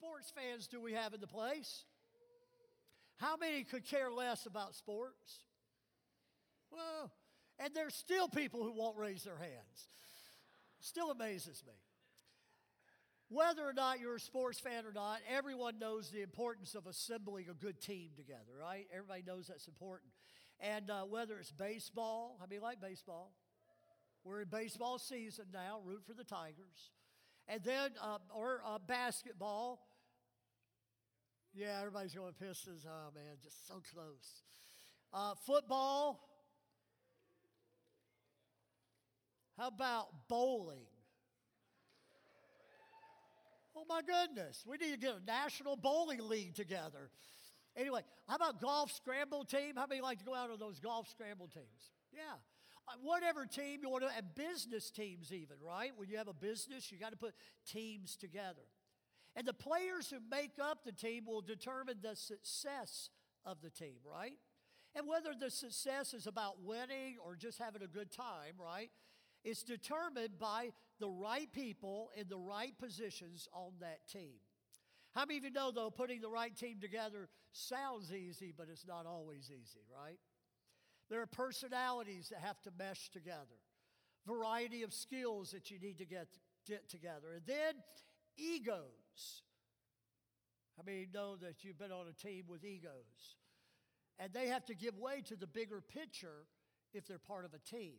sports fans do we have in the place? How many could care less about sports? Well, and there's still people who won't raise their hands. Still amazes me. Whether or not you're a sports fan or not, everyone knows the importance of assembling a good team together, right? Everybody knows that's important. And whether it's baseball, how many like baseball? We're in baseball season now, root for the Tigers. And then, or basketball. Yeah, everybody's going Pistons. Oh, man, just so close. Football. How about bowling? Oh, my goodness. We need to get a national bowling league together. Anyway, how about golf scramble team? How many like to go out on those golf scramble teams? Yeah. Whatever team you want to, and business teams even, right? When you have a business, you got to put teams together. And the players who make up the team will determine the success of the team, right? And whether the success is about winning or just having a good time, right? It's determined by the right people in the right positions on that team. How many of you know, though, putting the right team together sounds easy, but it's not always easy, right? There are personalities that have to mesh together, variety of skills that you need to get together, and then egos. How many know that you've been on a team with egos? And they have to give way to the bigger picture if they're part of a team.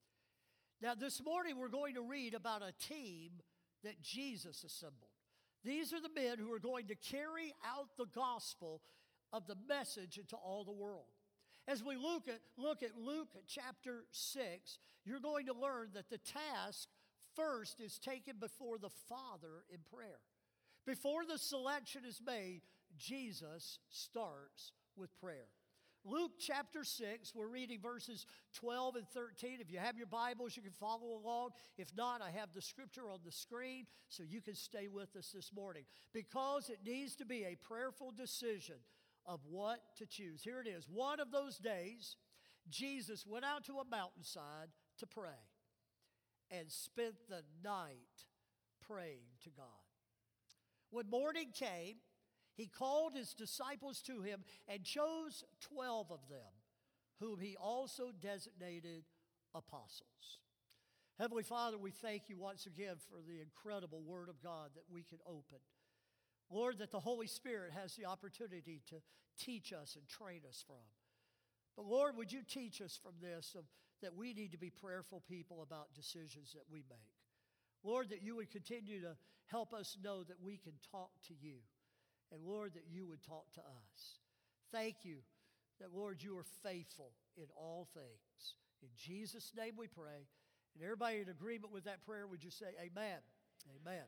Now, this morning we're going to read about a team that Jesus assembled. These are the men who are going to carry out the gospel of the message into all the world. As we look at Luke chapter 6, you're going to learn that the task first is taken before the Father in prayer. Before the selection is made, Jesus starts with prayer. Luke chapter 6, we're reading verses 12 and 13. If you have your Bibles, you can follow along. If not, I have the scripture on the screen so you can stay with us this morning. Because it needs to be a prayerful decision of what to choose. Here it is. One of those days, Jesus went out to a mountainside to pray and spent the night praying to God. When morning came, he called his disciples to him and chose 12 of them, whom he also designated apostles. Heavenly Father, we thank you once again for the incredible Word of God that we can open. Lord, that the Holy Spirit has the opportunity to teach us and train us from. But Lord, would you teach us from this that we need to be prayerful people about decisions that we make. Lord, that you would continue to help us know that we can talk to you. And Lord, that you would talk to us. Thank you that, Lord, you are faithful in all things. In Jesus' name we pray. And everybody in agreement with that prayer, would you say amen? Amen.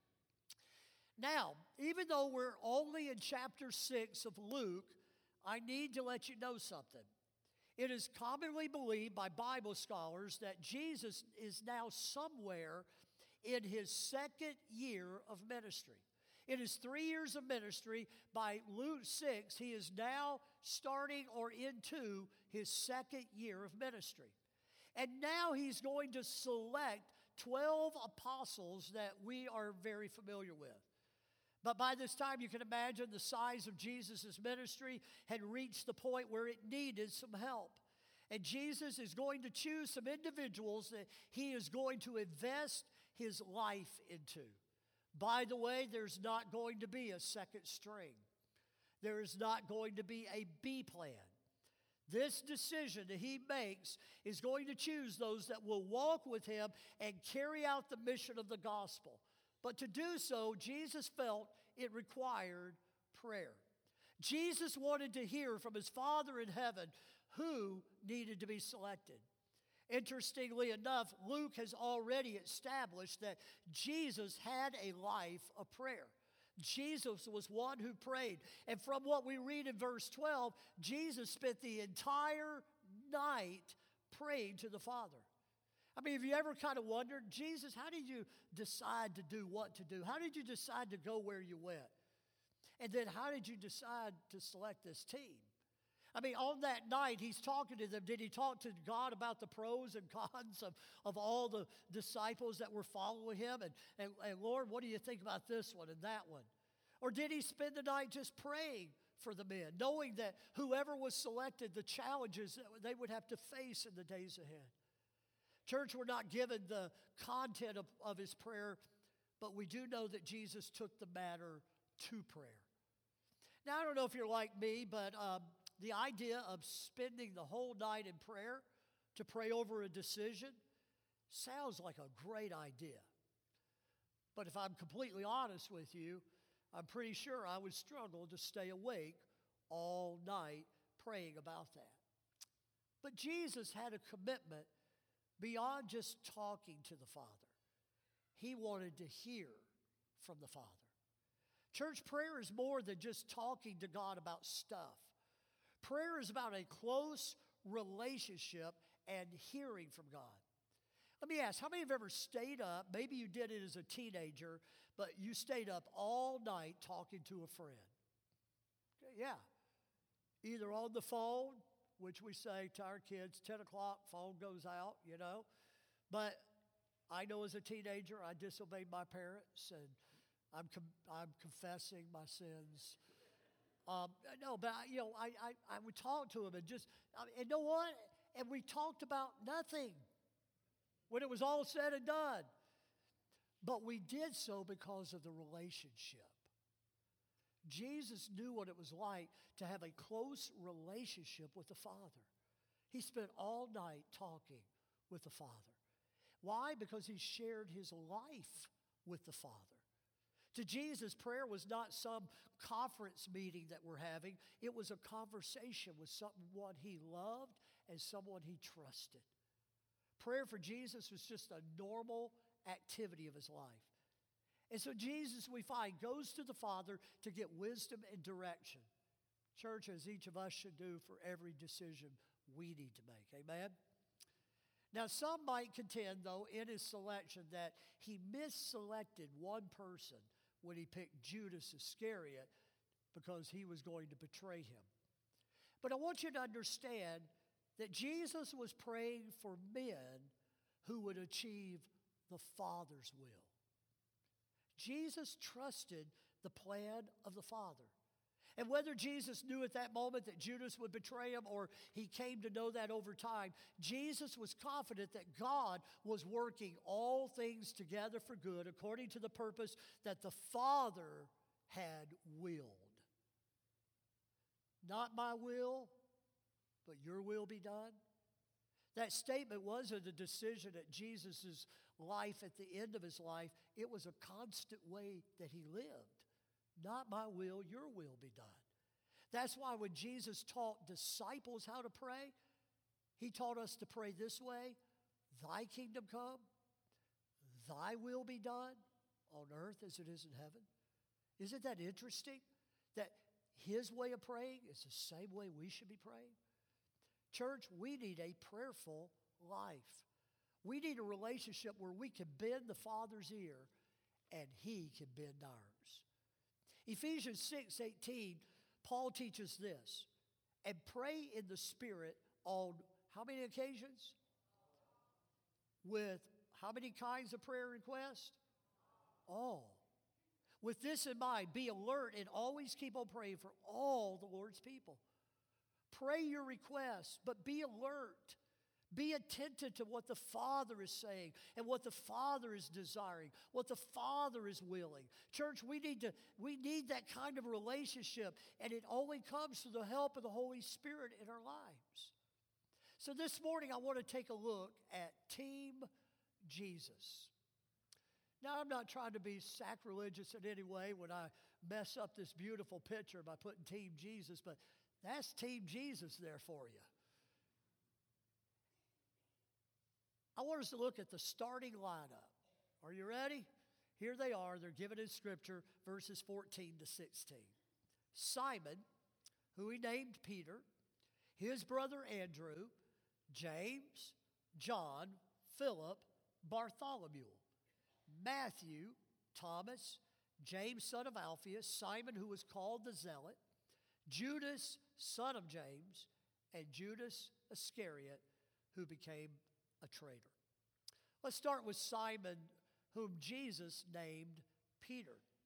Now, even though we're only in chapter 6 of Luke, I need to let you know something. It is commonly believed by Bible scholars that Jesus is now somewhere in his second year of ministry. In his 3 years of ministry, by Luke 6, he is now starting or into his second year of ministry. And now he's going to select 12 apostles that we are very familiar with. But by this time, you can imagine the size of Jesus' ministry had reached the point where it needed some help. And Jesus is going to choose some individuals that he is going to invest his life into. By the way, there's not going to be a second string. There is not going to be a B plan. This decision that he makes is going to choose those that will walk with him and carry out the mission of the gospel. But to do so, Jesus felt it required prayer. Jesus wanted to hear from his Father in heaven who needed to be selected. Interestingly enough, Luke has already established that Jesus had a life of prayer. Jesus was one who prayed. And from what we read in verse 12, Jesus spent the entire night praying to the Father. I mean, have you ever kind of wondered, Jesus, how did you decide to do what to do? How did you decide to go where you went? And then how did you decide to select this team? I mean, on that night, he's talking to them. Did he talk to God about the pros and cons of all the disciples that were following him? And Lord, what do you think about this one and that one? Or did he spend the night just praying for the men, knowing that whoever was selected, the challenges that they would have to face in the days ahead? Church, we're not given the content of his prayer, but we do know that Jesus took the matter to prayer. Now, I don't know if you're like me, but the idea of spending the whole night in prayer to pray over a decision sounds like a great idea. But if I'm completely honest with you, I'm pretty sure I would struggle to stay awake all night praying about that. But Jesus had a commitment beyond just talking to the Father. He wanted to hear from the Father. Church, prayer is more than just talking to God about stuff. Prayer is about a close relationship and hearing from God. Let me ask, how many have ever stayed up? Maybe you did it as a teenager, but you stayed up all night talking to a friend. Yeah. Either on the phone, which we say to our kids, 10 o'clock, phone goes out, you know. But I know as a teenager, I disobeyed my parents, and I'm confessing my sins. No, but I would talk to them and just, and you know what? And we talked about nothing when it was all said and done. But we did so because of the relationship. Jesus knew what it was like to have a close relationship with the Father. He spent all night talking with the Father. Why? Because he shared his life with the Father. To Jesus, prayer was not some conference meeting that we're having. It was a conversation with someone he loved and someone he trusted. Prayer for Jesus was just a normal activity of his life. And so Jesus, we find, goes to the Father to get wisdom and direction. Church, as each of us should do for every decision we need to make. Amen? Now, some might contend, though, in his selection that he misselected one person when he picked Judas Iscariot because he was going to betray him. But I want you to understand that Jesus was praying for men who would achieve the Father's will. Jesus trusted the plan of the Father. And whether Jesus knew at that moment that Judas would betray him or he came to know that over time, Jesus was confident that God was working all things together for good according to the purpose that the Father had willed. Not my will, but your will be done. That statement wasn't a decision at Jesus' life at the end of his life. It was a constant way that he lived. Not my will, your will be done. That's why when Jesus taught disciples how to pray, he taught us to pray this way: thy kingdom come, thy will be done on earth as it is in heaven. Isn't that interesting? That his way of praying is the same way we should be praying? Church, we need a prayerful life. We need a relationship where we can bend the Father's ear and he can bend ours. Ephesians 6:18, Paul teaches this: and pray in the Spirit on how many occasions? With how many kinds of prayer requests? All. With this in mind, be alert and always keep on praying for all the Lord's people. Pray your requests, but be alert. Be attentive to what the Father is saying and what the Father is desiring, what the Father is willing. Church, we need that kind of relationship, and it only comes through the help of the Holy Spirit in our lives. So this morning, I want to take a look at Team Jesus. Now, I'm not trying to be sacrilegious in any way when I mess up this beautiful picture by putting Team Jesus, but that's Team Jesus there for you. I want us to look at the starting lineup. Are you ready? Here they are. They're given in Scripture, verses 14 to 16. Simon, who he named Peter, his brother Andrew, James, John, Philip, Bartholomew, Matthew, Thomas, James, son of Alphaeus, Simon, who was called the Zealot, Judas, son of James, and Judas Iscariot, who became a traitor. Let's start with Simon, whom Jesus named Peter.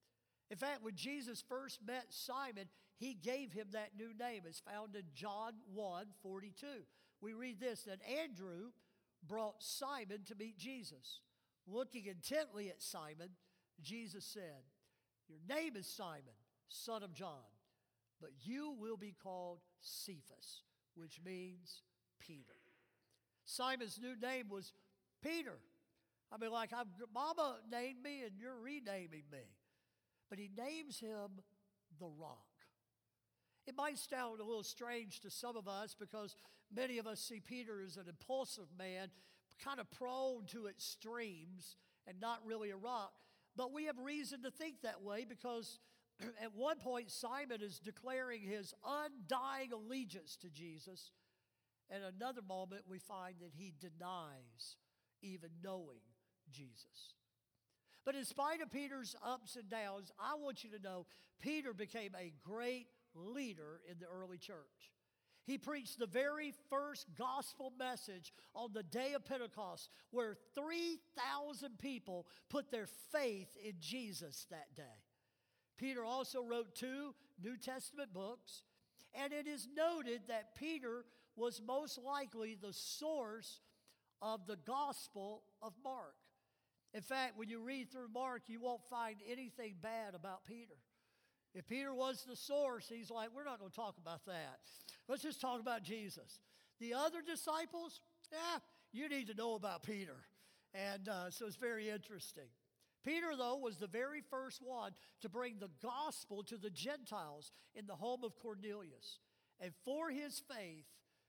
In fact, when Jesus first met Simon, he gave him that new name. It's found in John 1:42. We read this, that Andrew brought Simon to meet Jesus. Looking intently at Simon, Jesus said, "Your name is Simon, son of John, but you will be called Cephas," which means Peter. Simon's new name was Peter. I mean, like, Mama named me and you're renaming me. But he names him the Rock. It might sound a little strange to some of us because many of us see Peter as an impulsive man, kind of prone to extremes and not really a rock. But we have reason to think that way because at one point Simon is declaring his undying allegiance to Jesus. At another moment we find that he denies even knowing Jesus. But in spite of Peter's ups and downs, I want you to know Peter became a great leader in the early church. He preached the very first gospel message on the day of Pentecost, where 3,000 people put their faith in Jesus that day. Peter also wrote 2 New Testament books, and it is noted that Peter was most likely the source of the Gospel of Mark. In fact, when you read through Mark, you won't find anything bad about Peter. If Peter was the source, he's like, we're not going to talk about that. Let's just talk about Jesus. The other disciples, you need to know about Peter. And so it's very interesting. Peter, though, was the very first one to bring the gospel to the Gentiles in the home of Cornelius. And for his faith,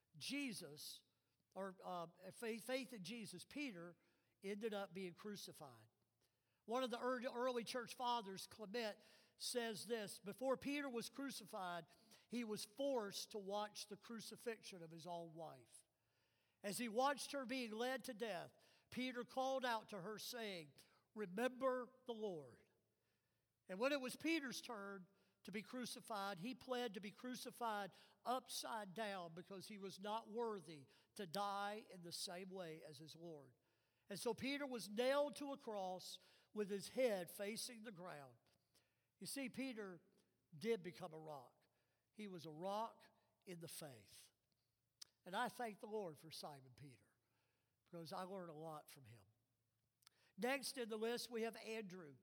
faith in Jesus, Peter ended up being crucified. One of the early church fathers, Clement, says this: before Peter was crucified, he was forced to watch the crucifixion of his own wife. As he watched her being led to death, Peter called out to her, saying, "Remember the Lord." And when it was Peter's turn to be crucified, he pled to be crucified upside down because he was not worthy to die in the same way as his Lord. And so Peter was nailed to a cross with his head facing the ground. You see, Peter did become a rock. He was a rock in the faith. And I thank the Lord for Simon Peter because I learned a lot from him. Next in the list, we have Andrew.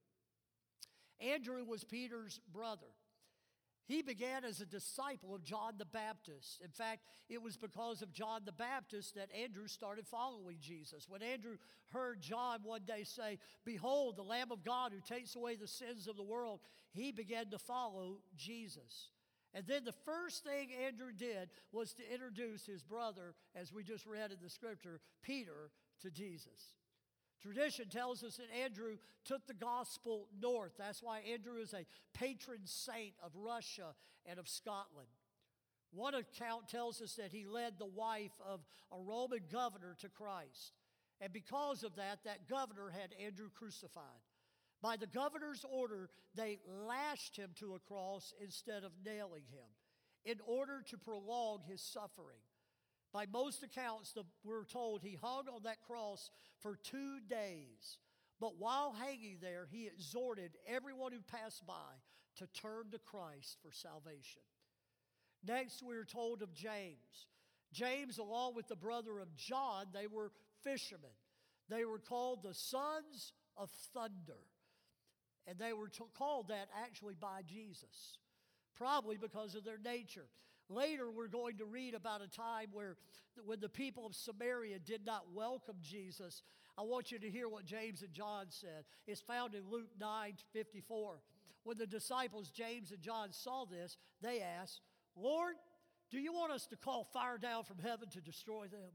Andrew was Peter's brother. He began as a disciple of John the Baptist. In fact, it was because of John the Baptist that Andrew started following Jesus. When Andrew heard John one day say, "Behold, the Lamb of God who takes away the sins of the world," he began to follow Jesus. And then the first thing Andrew did was to introduce his brother, as we just read in the scripture, Peter, to Jesus. Tradition tells us that Andrew took the gospel north. That's why Andrew is a patron saint of Russia and of Scotland. One account tells us that he led the wife of a Roman governor to Christ. And because of that, that governor had Andrew crucified. By the governor's order, they lashed him to a cross instead of nailing him in order to prolong his suffering. By most accounts, we're told he hung on that cross for 2 days. But while hanging there, he exhorted everyone who passed by to turn to Christ for salvation. Next, we're told of James. James, along with the brother of John, they were fishermen. They were called the sons of thunder. And they were called that actually by Jesus, probably because of their nature. Later, we're going to read about a time when the people of Samaria did not welcome Jesus. I want you to hear what James and John said. It's found in Luke 9:54. When the disciples, James and John, saw this, they asked, "Lord, do you want us to call fire down from heaven to destroy them?"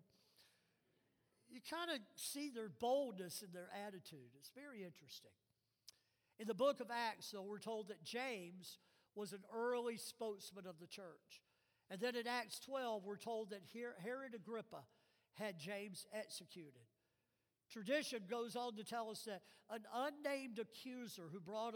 You kind of see their boldness and their attitude. It's very interesting. In the book of Acts, though, we're told that James was an early spokesman of the church. And then in Acts 12, we're told that Herod Agrippa had James executed. Tradition goes on to tell us that an unnamed accuser who brought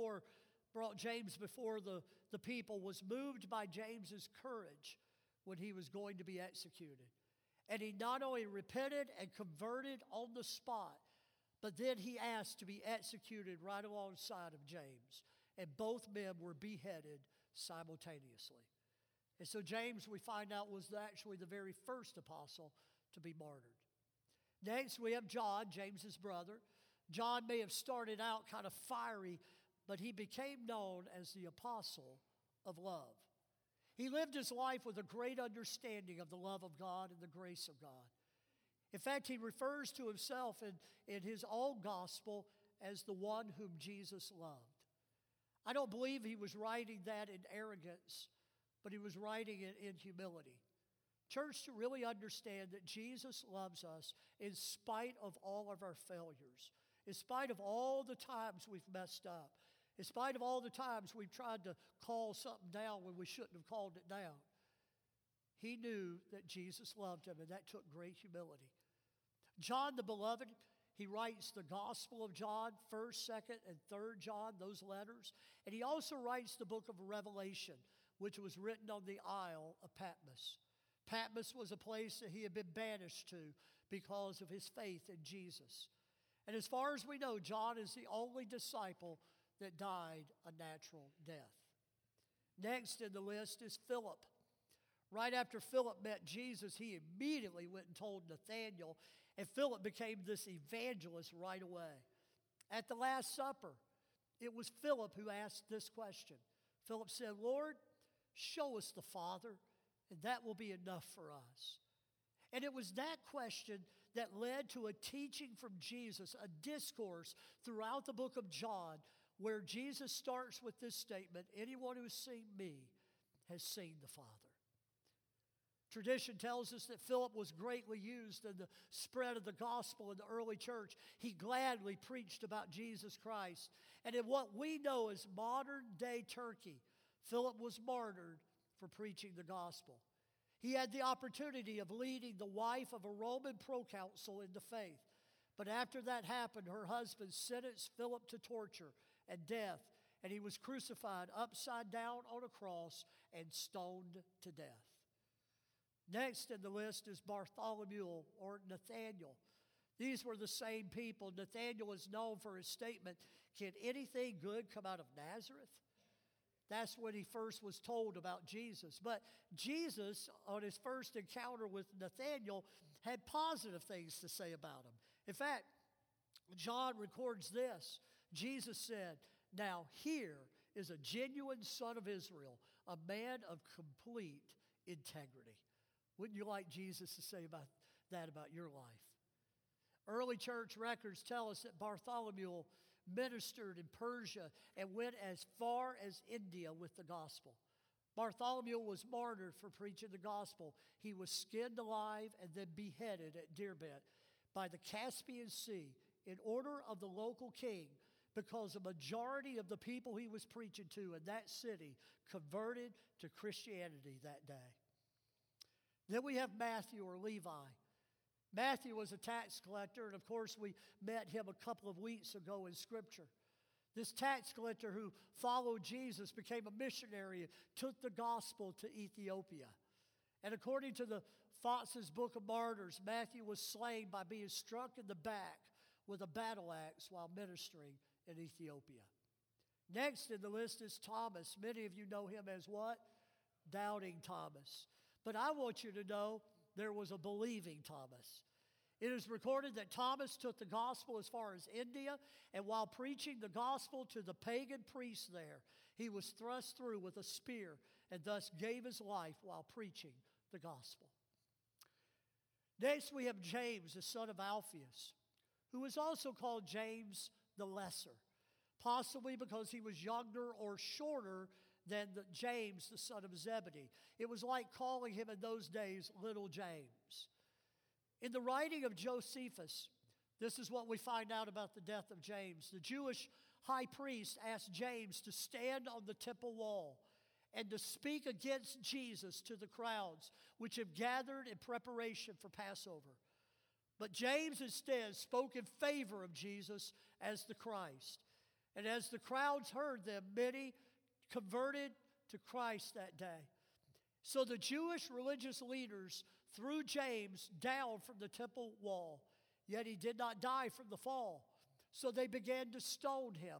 James before the people was moved by James's courage when he was going to be executed. And he not only repented and converted on the spot, but then he asked to be executed right alongside of James. and both men were beheaded simultaneously. And so James, we find out, was actually the very first apostle to be martyred. Next, we have John, James's brother. John may have started out kind of fiery, but he became known as the apostle of love. He lived his life with a great understanding of the love of God and the grace of God. In fact, he refers to himself in his own gospel as the one whom Jesus loved. I don't believe he was writing that in arrogance, but he was writing it in humility. Church, to really understand that Jesus loves us in spite of all of our failures, in spite of all the times we've messed up, in spite of all the times we've tried to call something down when we shouldn't have called it down. He knew that Jesus loved him, and that took great humility. John the Beloved, he writes the Gospel of John, 1st, 2nd, and 3rd John, those letters. And he also writes the book of Revelation, which was written on the Isle of Patmos. Patmos was a place that he had been banished to because of his faith in Jesus. And as far as we know, John is the only disciple that died a natural death. Next in the list is Philip. Right after Philip met Jesus, he immediately went and told Nathanael, and Philip became this evangelist right away. At the Last Supper, it was Philip who asked this question. Philip said, "Lord, show us the Father, and that will be enough for us." And it was that question that led to a teaching from Jesus, a discourse throughout the book of John, where Jesus starts with this statement, "Anyone who has seen me has seen the Father." Tradition tells us that Philip was greatly used in the spread of the gospel in the early church. He gladly preached about Jesus Christ. And in what we know as modern day Turkey, Philip was martyred for preaching the gospel. He had the opportunity of leading the wife of a Roman proconsul into faith. But after that happened, her husband sentenced Philip to torture and death, and he was crucified upside down on a cross and stoned to death. Next in the list is Bartholomew or Nathanael. These were the same people. Nathanael is known for his statement, "Can anything good come out of Nazareth?" That's when he first was told about Jesus. But Jesus, on his first encounter with Nathanael, had positive things to say about him. In fact, John records this. Jesus said, "Now here is a genuine son of Israel, a man of complete integrity." Wouldn't you like Jesus to say about that about your life? Early church records tell us that Bartholomew ministered in Persia and went as far as India with the gospel. Bartholomew was martyred for preaching the gospel. He was skinned alive and then beheaded at Derbent by the Caspian Sea in order of the local king, because a majority of the people he was preaching to in that city converted to Christianity that day. Then we have Matthew or Levi. Matthew was a tax collector, and of course we met him a couple of weeks ago in Scripture. This tax collector who followed Jesus became a missionary and took the gospel to Ethiopia. And according to the Fox's Book of Martyrs, Matthew was slain by being struck in the back with a battle axe while ministering in Ethiopia. Next in the list is Thomas. Many of you know him as what? Doubting Thomas. But I want you to know there was a believing Thomas. It is recorded that Thomas took the gospel as far as India, and while preaching the gospel to the pagan priests there, he was thrust through with a spear and thus gave his life while preaching the gospel. Next, we have James, the son of Alphaeus, who was also called James the Lesser, possibly because he was younger or shorter than James, the son of Zebedee. It was like calling him in those days Little James. In the writing of Josephus, this is what we find out about the death of James. The Jewish high priest asked James to stand on the temple wall and to speak against Jesus to the crowds which have gathered in preparation for Passover. But James instead spoke in favor of Jesus as the Christ. And as the crowds heard them, many converted to Christ that day. So the Jewish religious leaders threw James down from the temple wall, yet he did not die from the fall. So they began to stone him.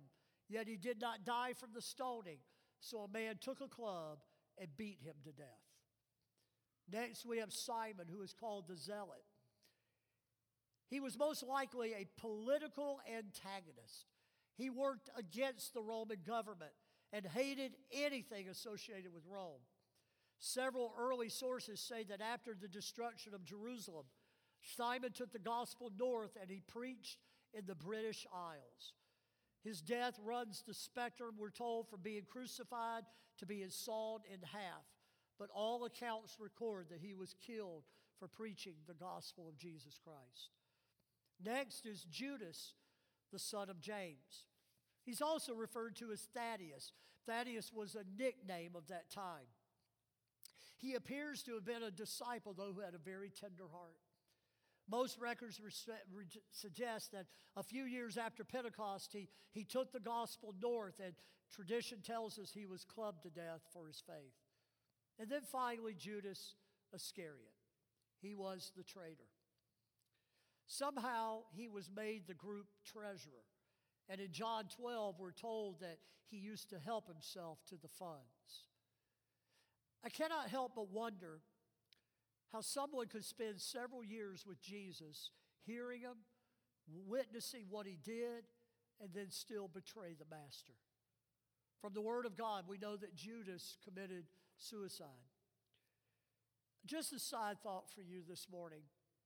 Yet he did not die from the stoning. So a man took a club and beat him to death. Next, we have Simon, who is called the Zealot. He was most likely a political antagonist. He worked against the Roman government and hated anything associated with Rome. Several early sources say that after the destruction of Jerusalem, Simon took the gospel north and he preached in the British Isles. His death runs the spectrum, we're told, from being crucified to being sawed in half. But all accounts record that he was killed for preaching the gospel of Jesus Christ. Next is Judas, the son of James. He's also referred to as Thaddeus. Thaddeus was a nickname of that time. He appears to have been a disciple, though, who had a very tender heart. Most records suggest that a few years after Pentecost, he took the gospel north, and tradition tells us he was clubbed to death for his faith. And then finally, Judas Iscariot. He was the traitor. Somehow, he was made the group treasurer. And in John 12, we're told that he used to help himself to the funds. I cannot help but wonder how someone could spend several years with Jesus, hearing him, witnessing what he did, and then still betray the master. From the Word of God, we know that Judas committed suicide. Just a side thought for you this morning.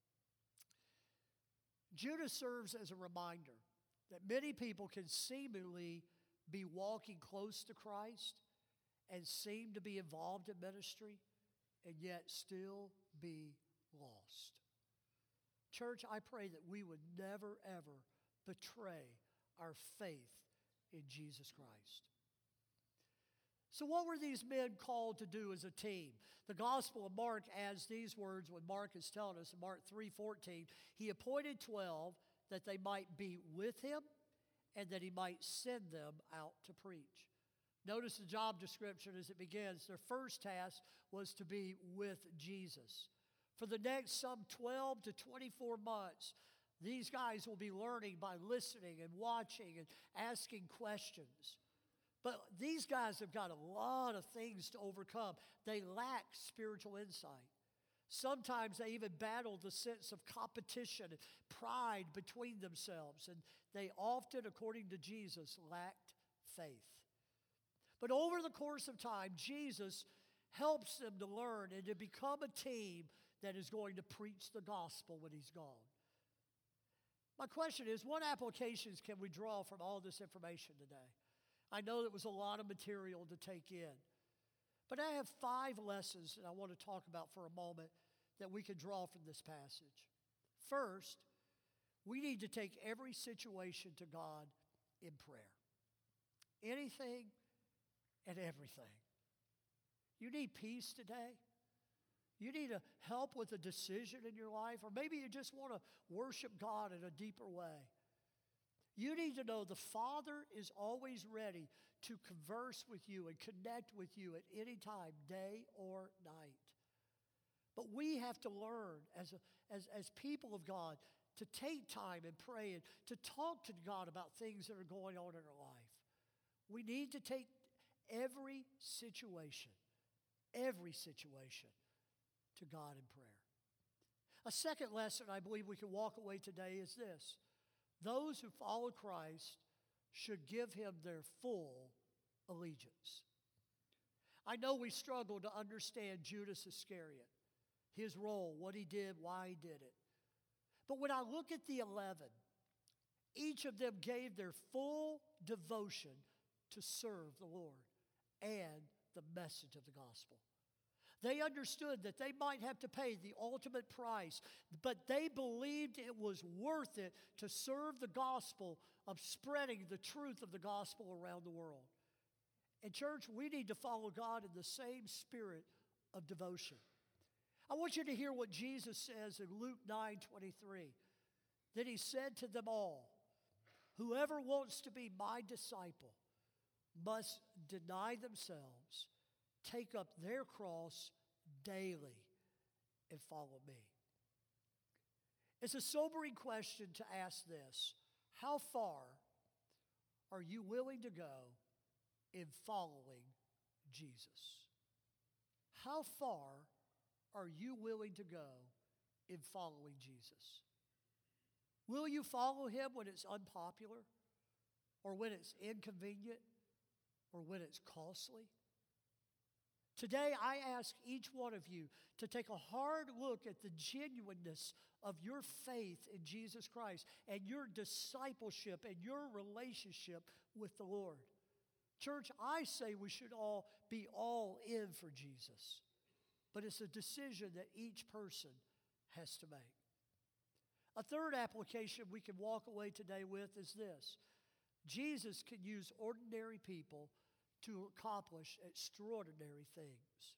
Judas serves as a reminder that many people can seemingly be walking close to Christ and seem to be involved in ministry and yet still be lost. Church, I pray that we would never, ever betray our faith in Jesus Christ. So what were these men called to do as a team? The Gospel of Mark adds these words when Mark is telling us in Mark 3:14, he appointed 12 that they might be with him and that he might send them out to preach. Notice the job description as it begins. Their first task was to be with Jesus. For the next some 12 to 24 months, these guys will be learning by listening and watching and asking questions. But these guys have got a lot of things to overcome. They lack spiritual insight. Sometimes they even battle the sense of competition and pride between themselves. And they often, according to Jesus, lacked faith. But over the course of time, Jesus helps them to learn and to become a team that is going to preach the gospel when he's gone. My question is, what applications can we draw from all this information today? I know it was a lot of material to take in. But I have 5 lessons that I want to talk about for a moment that we can draw from this passage. First, we need to take every situation to God in prayer. Anything and everything. You need peace today. You need help with a decision in your life, or maybe you just want to worship God in a deeper way. You need to know the Father is always ready to converse with you and connect with you at any time, day or night. But we have to learn as people of God to take time and pray and to talk to God about things that are going on in our life. We need to take every situation to God in prayer. A second lesson I believe we can walk away today is this. Those who follow Christ should give him their full allegiance. I know we struggle to understand Judas Iscariot, his role, what he did, why he did it. But when I look at the 11, each of them gave their full devotion to serve the Lord and the message of the gospel. They understood that they might have to pay the ultimate price, but they believed it was worth it to serve the gospel of spreading the truth of the gospel around the world. And church, we need to follow God in the same spirit of devotion. I want you to hear what Jesus says in Luke 9:23. Then he said to them all, whoever wants to be my disciple must deny themselves, take up their cross daily, and follow me. It's a sobering question to ask this. How far are you willing to go in following Jesus? How far are you willing to go in following Jesus? Will you follow him when it's unpopular, or when it's inconvenient, or when it's costly? Today, I ask each one of you to take a hard look at the genuineness of your faith in Jesus Christ and your discipleship and your relationship with the Lord. Church, I say we should all be all in for Jesus, but it's a decision that each person has to make. A third application we can walk away today with is this: Jesus can use ordinary people to accomplish extraordinary things.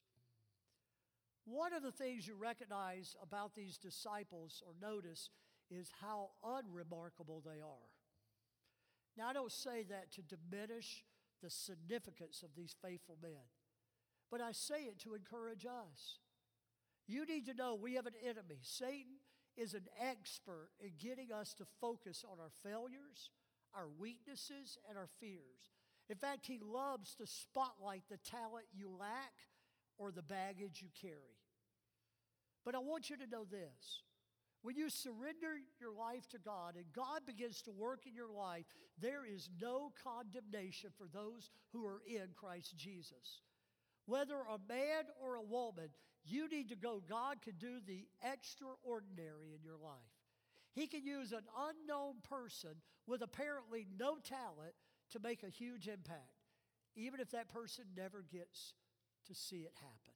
One of the things you recognize about these disciples or notice is how unremarkable they are. Now, I don't say that to diminish the significance of these faithful men, but I say it to encourage us. You need to know we have an enemy. Satan is an expert in getting us to focus on our failures, our weaknesses, and our fears. In fact, he loves to spotlight the talent you lack or the baggage you carry. But I want you to know this: when you surrender your life to God and God begins to work in your life, there is no condemnation for those who are in Christ Jesus. Whether a man or a woman, you need to go. God can do the extraordinary in your life. He can use an unknown person with apparently no talent to make a huge impact, even if that person never gets to see it happen.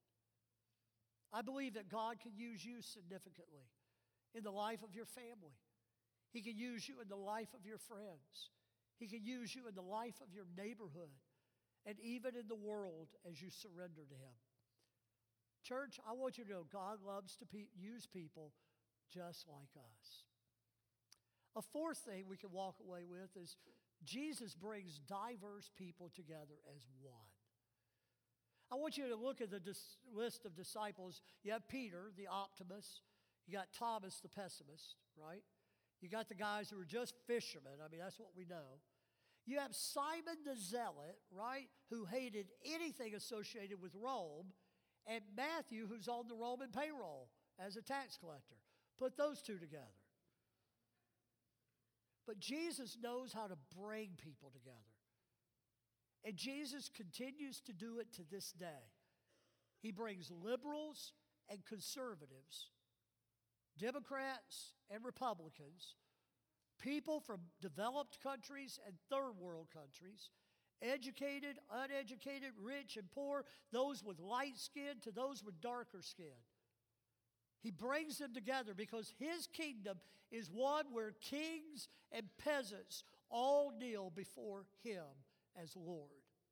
I believe that God can use you significantly in the life of your family. He can use you in the life of your friends. He can use you in the life of your neighborhood and even in the world as you surrender to him. Church, I want you to know God loves to use people just like us. A fourth thing we can walk away with is Jesus brings diverse people together as one. I want you to look at the list of disciples. You have Peter, the optimist. You got Thomas, the pessimist, right? You got the guys who are just fishermen. I mean, that's what we know. You have Simon the Zealot, right, who hated anything associated with Rome, and Matthew, who's on the Roman payroll as a tax collector. Put those two together. But Jesus knows how to bring people together. And Jesus continues to do it to this day. He brings liberals and conservatives, Democrats and Republicans, people from developed countries and third world countries, educated, uneducated, rich and poor, those with light skin to those with darker skin. He brings them together because his kingdom is one where kings and peasants all kneel before him as Lord.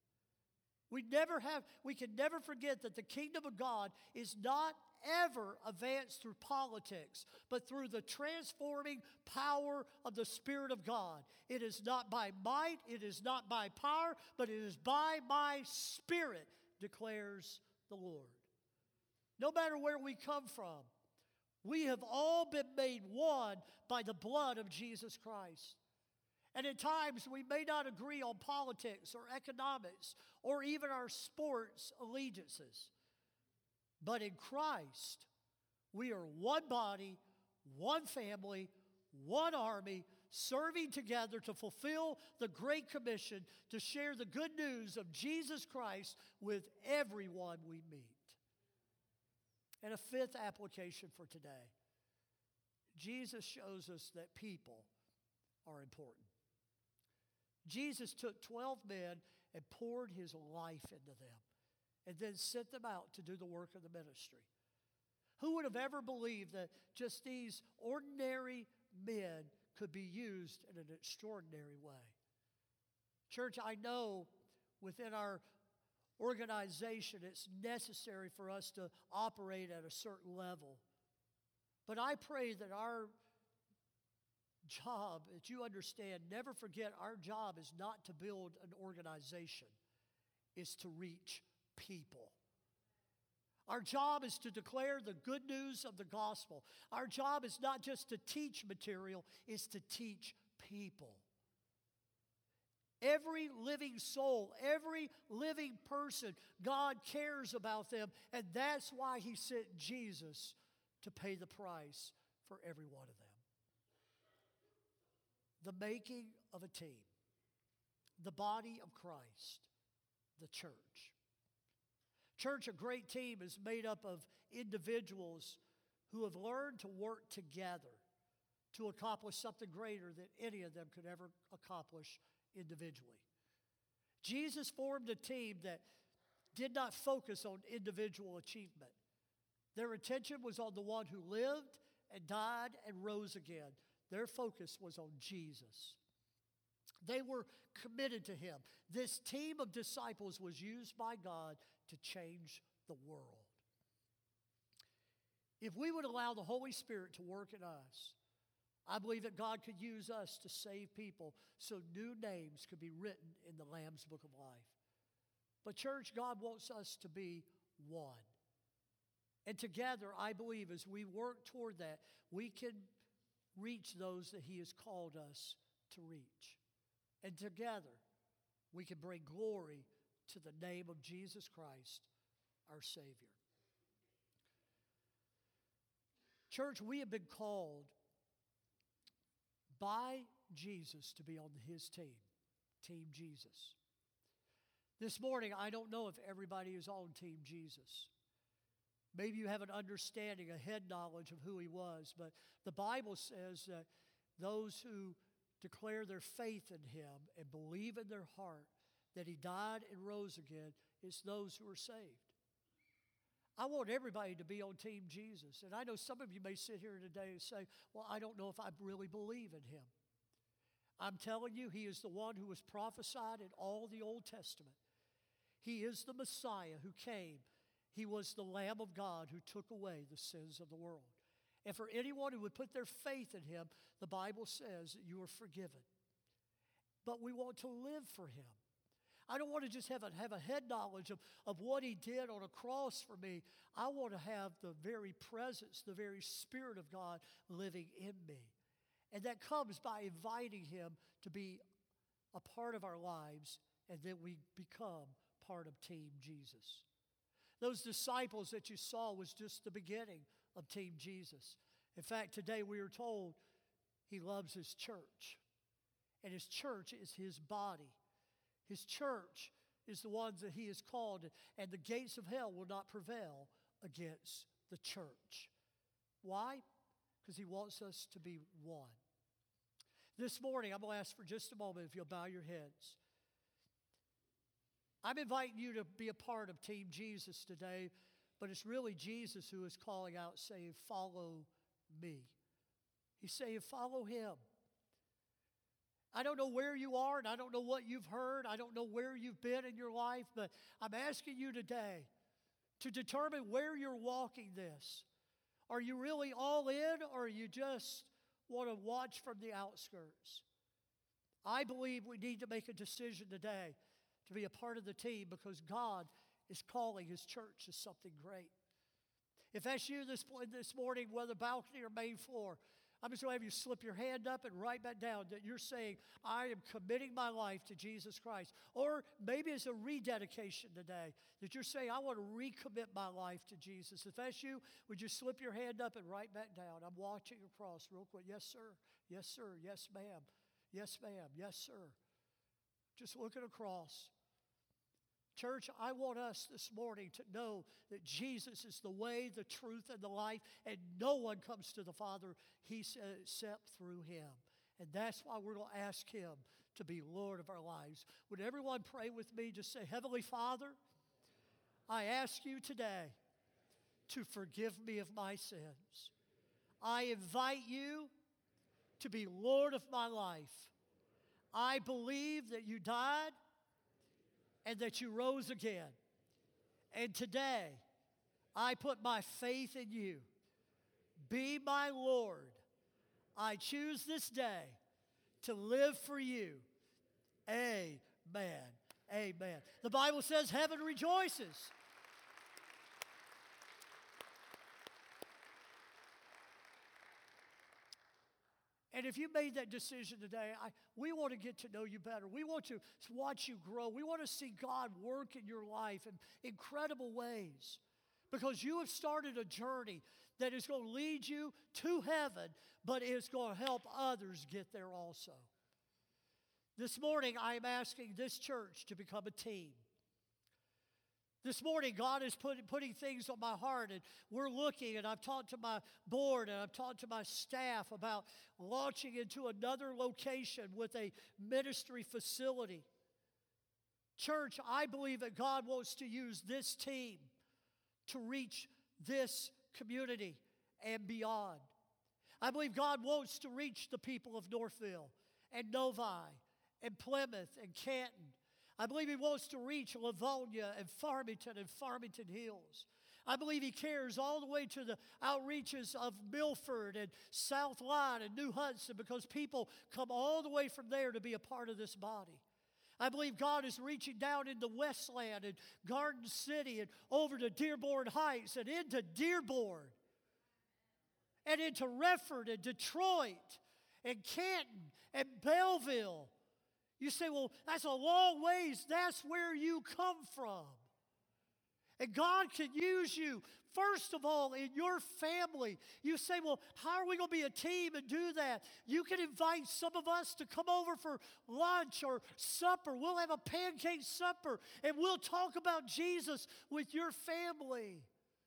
We can never forget that the kingdom of God is not ever advanced through politics, but through the transforming power of the Spirit of God. It is not by might, it is not by power, but it is by my Spirit, declares the Lord. No matter where we come from, we have all been made one by the blood of Jesus Christ. And at times we may not agree on politics or economics or even our sports allegiances. But in Christ, we are one body, one family, one army, serving together to fulfill the Great Commission to share the good news of Jesus Christ with everyone we meet. And a fifth application for today. Jesus shows us that people are important. Jesus took 12 men and poured his life into them and then sent them out to do the work of the ministry. Who would have ever believed that just these ordinary men could be used in an extraordinary way? Church, I know within our organization it's necessary for us to operate at a certain level. But I pray that our job, that you understand, never forget our job is not to build an organization, it's to reach people. Our job is to declare the good news of the gospel. Our job is not just to teach material, it's to teach people. Every living soul, every living person, God cares about them. And that's why He sent Jesus to pay the price for every one of them. The making of a team. The body of Christ. The church. Church, a great team is made up of individuals who have learned to work together to accomplish something greater than any of them could ever accomplish individually. Jesus formed a team that did not focus on individual achievement. Their attention was on the one who lived and died and rose again. Their focus was on Jesus. They were committed to Him. This team of disciples was used by God to change the world. If we would allow the Holy Spirit to work in us, I believe that God could use us to save people so new names could be written in the Lamb's Book of Life. But church, God wants us to be one. And together, I believe, as we work toward that, we can reach those that He has called us to reach. And together, we can bring glory to the name of Jesus Christ, our Savior. Church, we have been called by Jesus to be on His team, Team Jesus. This morning, I don't know if everybody is on Team Jesus. Maybe you have an understanding, a head knowledge of who He was, but the Bible says that those who declare their faith in Him and believe in their heart that He died and rose again, it's those who are saved. I want everybody to be on Team Jesus. And I know some of you may sit here today and say, well, I don't know if I really believe in Him. I'm telling you, He is the one who was prophesied in all the Old Testament. He is the Messiah who came. He was the Lamb of God who took away the sins of the world. And for anyone who would put their faith in Him, the Bible says that you are forgiven. But we want to live for Him. I don't want to just have a head knowledge of what He did on a cross for me. I want to have the very presence, the very Spirit of God living in me. And that comes by inviting Him to be a part of our lives, and then we become part of Team Jesus. Those disciples that you saw was just the beginning of Team Jesus. In fact, today we are told He loves His church. And His church is His body. His church is the ones that He has called, and the gates of hell will not prevail against the church. Why? Because He wants us to be one. This morning, I'm going to ask for just a moment if you'll bow your heads. I'm inviting you to be a part of Team Jesus today, but it's really Jesus who is calling out, saying, follow me. He's saying, follow Him. I don't know where you are, and I don't know what you've heard. I don't know where you've been in your life, but I'm asking you today to determine where you're walking this. Are you really all in, or you just want to watch from the outskirts? I believe we need to make a decision today to be a part of the team because God is calling His church to something great. If that's you this morning, whether balcony or main floor, I'm just going to have you slip your hand up and write that down that you're saying, I am committing my life to Jesus Christ. Or maybe it's a rededication today that you're saying, I want to recommit my life to Jesus. If that's you, would you slip your hand up and write that down? I'm watching across real quick. Yes, sir. Yes, sir. Yes, ma'am. Yes, ma'am. Yes, sir. Just looking across. Church, I want us this morning to know that Jesus is the way, the truth, and the life, and no one comes to the Father except through Him. And that's why we're going to ask Him to be Lord of our lives. Would everyone pray with me? Just say, Heavenly Father, I ask You today to forgive me of my sins. I invite You to be Lord of my life. I believe that You died and that You rose again. And today, I put my faith in You. Be my Lord. I choose this day to live for You. Amen. Amen. The Bible says heaven rejoices. And if you made that decision today, we want to get to know you better. We want to watch you grow. We want to see God work in your life in incredible ways because you have started a journey that is going to lead you to heaven, but it's going to help others get there also. This morning, I am asking this church to become a team. This morning, God is putting things on my heart, and we're looking, and I've talked to my board, and I've talked to my staff about launching into another location with a ministry facility. Church, I believe that God wants to use this team to reach this community and beyond. I believe God wants to reach the people of Northville and Novi and Plymouth and Canton. I believe He wants to reach Livonia and Farmington Hills. I believe He cares all the way to the outreaches of Milford and South Line and New Hudson because people come all the way from there to be a part of this body. I believe God is reaching down into Westland and Garden City and over to Dearborn Heights and into Dearborn and into Redford and Detroit and Canton and Belleville. You say, well, that's a long ways. That's where you come from. And God can use you, first of all, in your family. You say, well, how are we going to be a team and do that? You can invite some of us to come over for lunch or supper. We'll have a pancake supper, and we'll talk about Jesus with your family.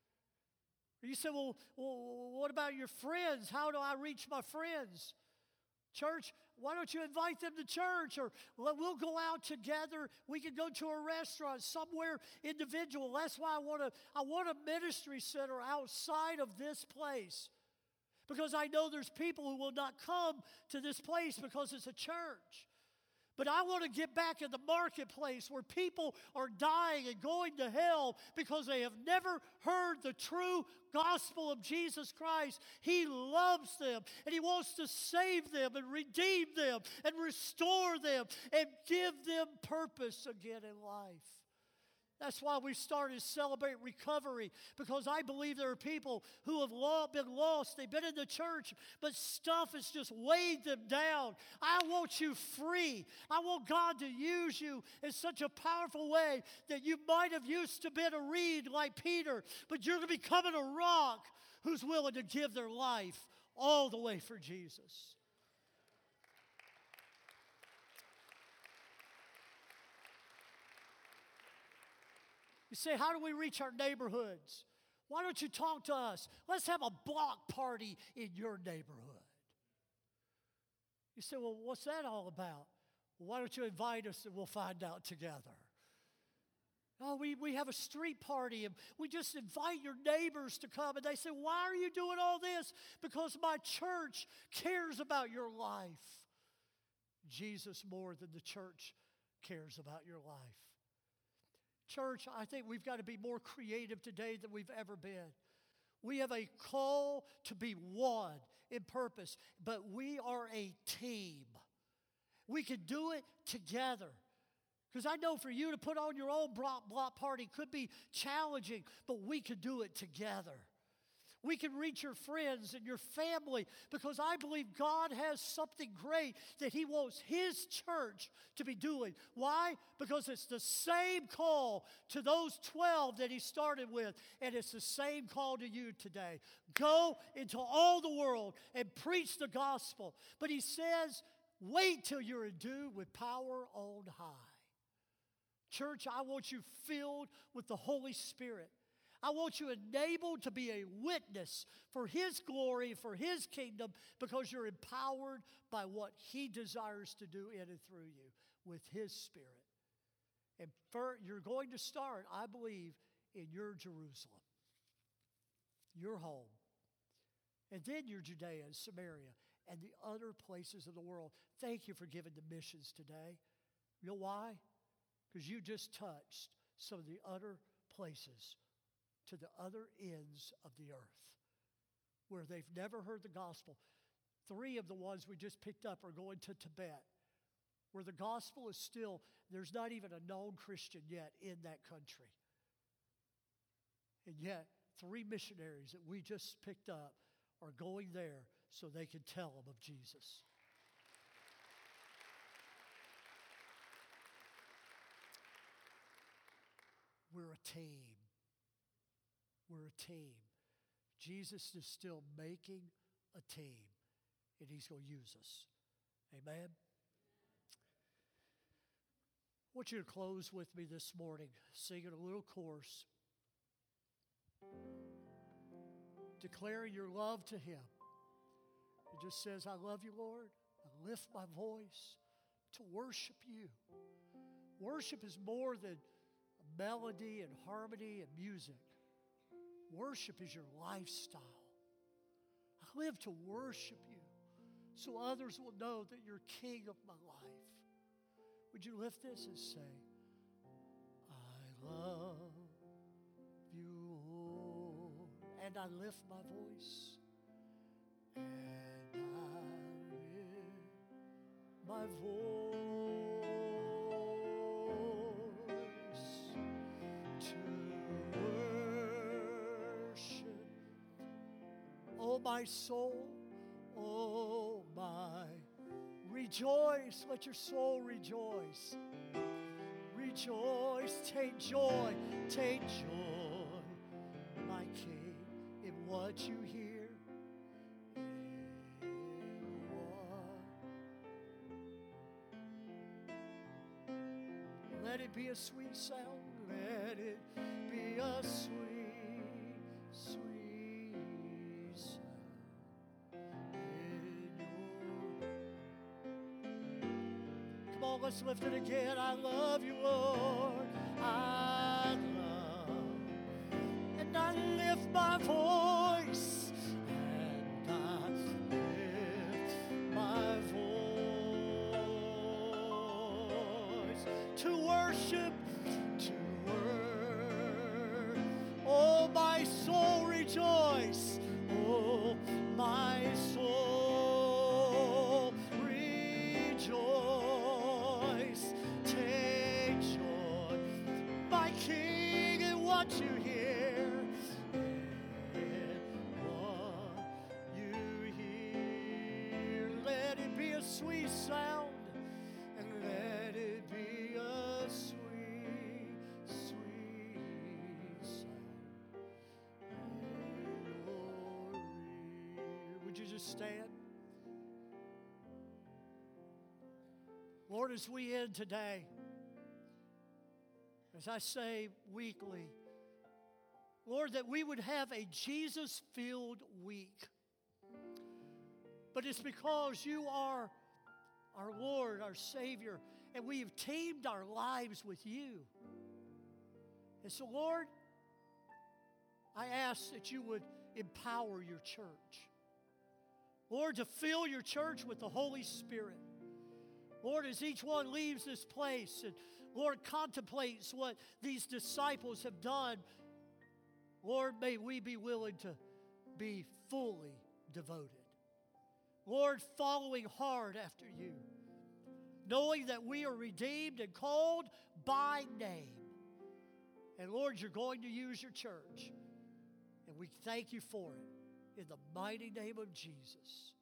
You say, well, what about your friends? How do I reach my friends? Church, why don't you invite them to church? Or we'll go out together. We can go to a restaurant, somewhere individual. That's why I want a ministry center outside of this place. Because I know there's people who will not come to this place because it's a church. But I want to get back in the marketplace where people are dying and going to hell because they have never heard the true gospel of Jesus Christ. He loves them, and He wants to save them and redeem them and restore them and give them purpose again in life. That's why we started Celebrate Recovery, because I believe there are people who have been lost. They've been in the church, but stuff has just weighed them down. I want you free. I want God to use you in such a powerful way that you might have used to been a reed like Peter, but you're going to be becoming a rock who's willing to give their life all the way for Jesus. You say, how do we reach our neighborhoods? Why don't you talk to us? Let's have a block party in your neighborhood. You say, well, what's that all about? Well, why don't you invite us and we'll find out together? Oh, we have a street party and we just invite your neighbors to come. And they say, why are you doing all this? Because my church cares about your life. Jesus more than the church cares about your life. Church, I think we've got to be more creative today than we've ever been. We have a call to be one in purpose, but we are a team. We can do it together. Because I know for you to put on your own block party could be challenging, but we can do it together. We can reach your friends and your family because I believe God has something great that He wants His church to be doing. Why? Because it's the same call to those 12 that He started with, and it's the same call to you today. Go into all the world and preach the gospel. But He says, wait till you're endued with power on high. Church, I want you filled with the Holy Spirit. I want you enabled to be a witness for His glory, for His kingdom, because you're empowered by what He desires to do in and through you with His Spirit. And you're going to start, I believe, in your Jerusalem, your home, and then your Judea and Samaria and the other places of the world. Thank you for giving to missions today. You know why? Because you just touched some of the other places to the other ends of the earth where they've never heard the gospel. 3 of the ones we just picked up are going to Tibet, where the gospel is still, there's not even a known Christian yet in that country. And yet, 3 missionaries that we just picked up are going there so they can tell them of Jesus. We're a team. We're a team. Jesus is still making a team, and He's going to use us. Amen? I want you to close with me this morning, singing a little chorus, declaring your love to Him. It just says, I love you, Lord. I lift my voice to worship you. Worship is more than melody and harmony and music. Worship is your lifestyle. I live to worship you so others will know that you're King of my life. Would you lift this and say, I love you, Lord. And I lift my voice. And I lift my voice to worship. Oh, my soul, oh, my rejoice, let your soul rejoice. Rejoice, take joy, my King, in what you hear. Let it be a sweet sound, let it be a sweet, sweet sound in your. Come on, let's lift it again. I love you, Lord. I love, and I lift my voice, and I lift my voice to worship, to worship. Oh, my soul rejoice. Oh, my soul rejoice. Take joy, my King, in what you hear. In what you hear. Let it be a sweet sound, and let it be a sweet, sweet sound in your ear. Would you just stand? Lord, as we end today, as I say weekly, Lord, that we would have a Jesus-filled week. But it's because you are our Lord, our Savior, and we have teamed our lives with you. And so, Lord, I ask that you would empower your church. Lord, to fill your church with the Holy Spirit. Lord, as each one leaves this place and, Lord, contemplates what these disciples have done, Lord, may we be willing to be fully devoted. Lord, following hard after you, knowing that we are redeemed and called by name. And Lord, you're going to use your church. And we thank you for it. In the mighty name of Jesus.